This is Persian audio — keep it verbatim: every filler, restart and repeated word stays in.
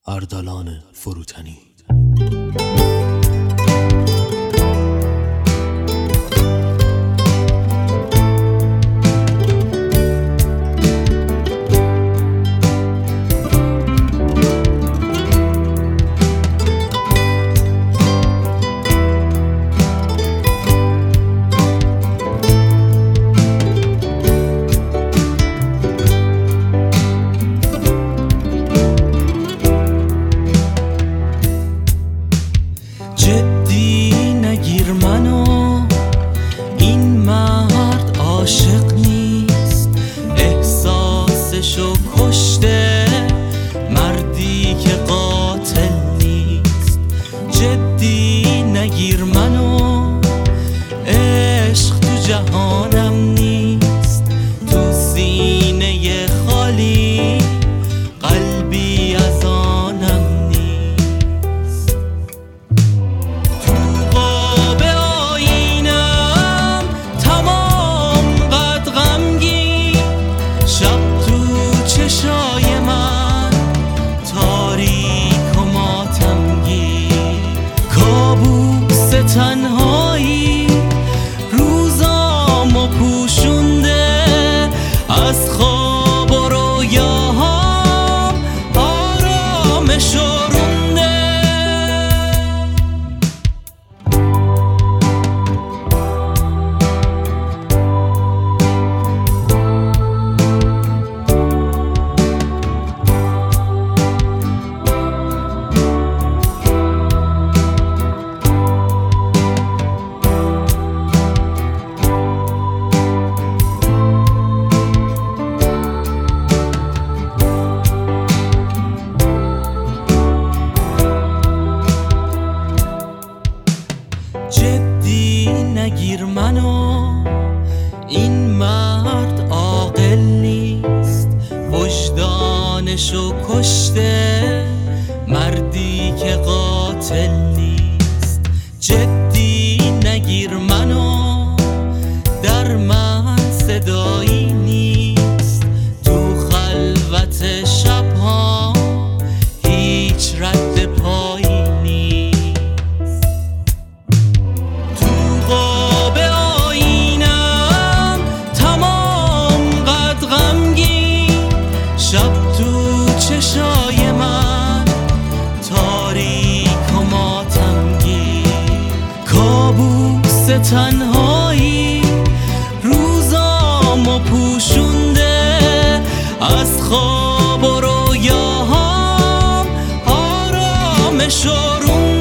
اردلان فروتنی. جدی نگیر منو، این مرد عاشق نیست، احساسشو کشته، مردی که قاتل نیست. جدی نگیر منو، عشق تو جهانم نیست، تو سینه خالی قلبی از آنم نیست. تو قاب آینم تمام قد غمگین، شب تو چشای من تاریک و ماتمگیر. کابوس تنهایی روزامو پوشونده، از خواب و رویاهام آرامش رونده. جدی نگیر منو، این مرد عاقل نیست، وجدانشو کشته، مردی که قاتل نیست. جدی نگیر منو، در من صدایی نیست، تو خلوت شبها هیچ رد پایی نیست. تو قاب آینم تمام قد غمگین، شب تو چشای من تاریک و ماتمگیر. کابوس تنهایی روزامو پوشونده، از خواب و رویاهام آرامش رونده.